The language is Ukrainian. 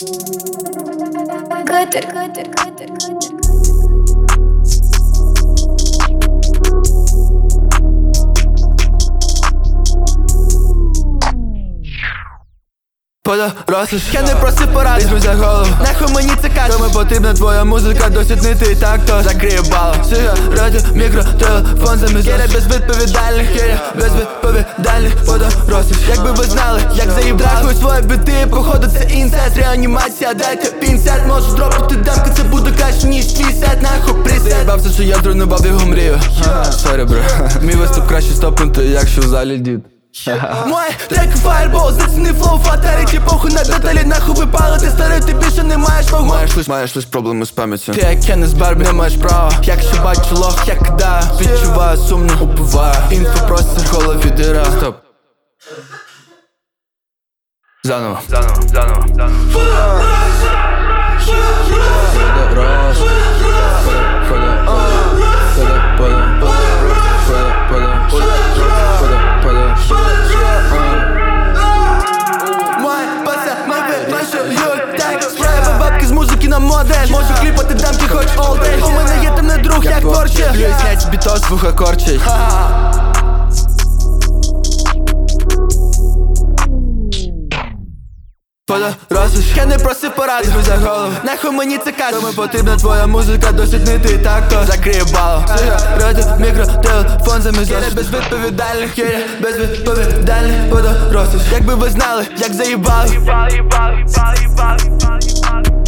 Катер. Подорослиш, я не просив поради, візьми за голову, нахуй мені це кажеш. Кому потрібна твоя музика, досить не ти, так то закриє балу. Сигарети, мікро, телефон замість Кіря безвідповідальних, Кіря безвідповідальних. Подорослиш, якби ви знали, як заїбав Рахуй свої біти, походу це інсайт, реанімація, дайте пінсет. Можу дропити дамки, це буде краще ніж твій сет, нахуй присет. Заїбався, що я зруйнував його мрію. Сорі, бро, мій виступ краще стопнути, якщо в залі дід. Мой трек Fireball, зацінив флоу, фаталіті, похуй на деталі, нахуй ви палити, старий, ти більше не маєш вагу. Маєш лиш проблеми з пам'яттю. Ти як Кеннес Барбі, не маєш права. Якщо бачу лох, я кидаю, відчуваю сумно, убиваю. Інфо просто голові дира. Стоп. Заново. Бабки з музики на модель, можу кліпати дамки хоч all day. У мене є темний друг, як Порче. Плюю снять бітос, вуха корчить. Подорослиш, я не просив поради, візьми за голову, нахуй мені це кажеш. Кому потрібна твоя музика, досить не ти, так то закриє балу. Сигарети, мікро, телефон замість Кіря безвідповідальних, Кіря безвідповідальних. Подорослиш, якби ви знали, як заїбав.